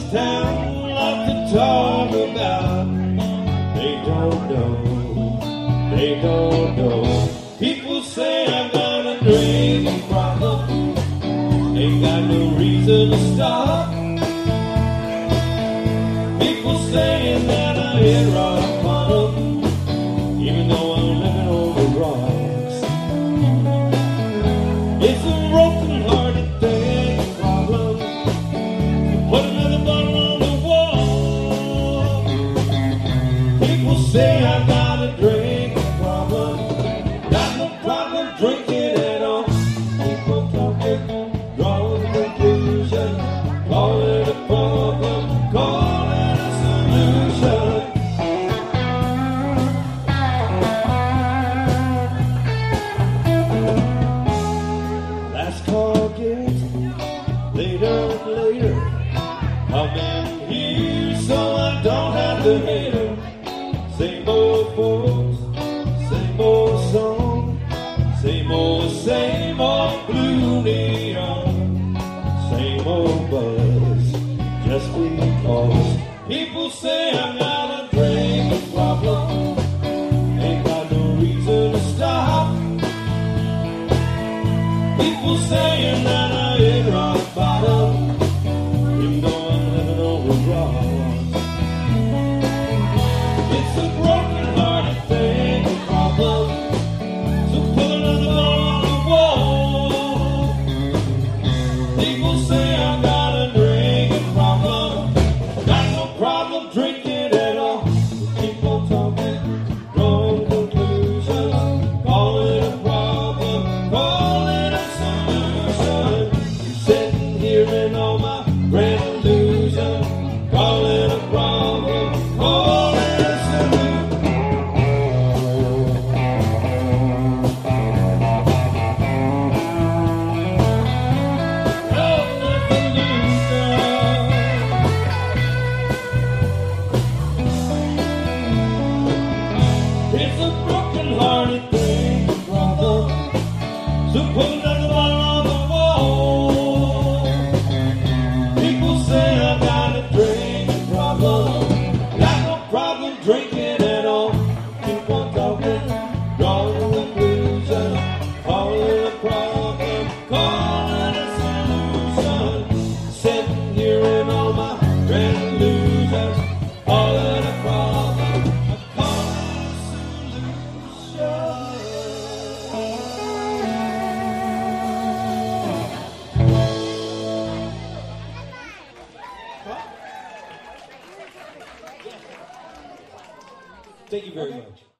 town like to talk about. They don't know, they don't know. People say I've got a drinking problem, ain't got no reason to stop. People saying that I hit rock bottom, even though I'm living on the rocks. It's a broken-hearted thing, problem. Put another bottle on the wall. People say I've got a drinking problem, got no problem drinking at all. People talking, drawing conclusions, call it a problem, call it a solution. Last call gets later and later. I'm in here so I don't have to hate her. Same old folks, same old song, same old blue neon, same old buzz, just because. People say I'm not a drinking problem, ain't got no reason to stop. People saying that I hit rock bottom, even though I'm living on the rocks. It's a broken-hearted thing, a problem, so put another ball on the wall. People say I've got a drinking problem, got no problem drinking at all. Keep on talking, drawing conclusions, call it a problem, call it a solution. Sitting here in all my grand illusion, call it a problem, call it a solution. It's a broken-hearted thing, problem, so put another bottle on the wall. People say I've got a drinking problem, got no problem drinking at all. Keep on talking, drawing conclusions, call it a problem, call it a solution. Sitting here in all my grand illusions, call it a problem, call it a solution. Thank you very much.